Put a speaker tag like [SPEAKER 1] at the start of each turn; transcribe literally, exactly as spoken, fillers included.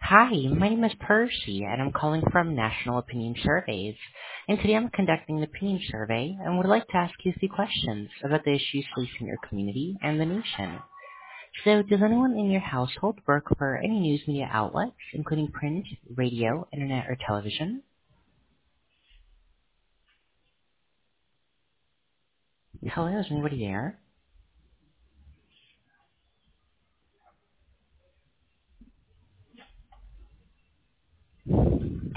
[SPEAKER 1] Hi, my name is Percy, and I'm calling from National Opinion Surveys. And today I'm conducting an opinion survey and would like to ask you a few questions about the issues facing your community and the nation. So, does anyone in your household work for any news media outlets, including print, radio, internet, or television? Hello, is anybody there?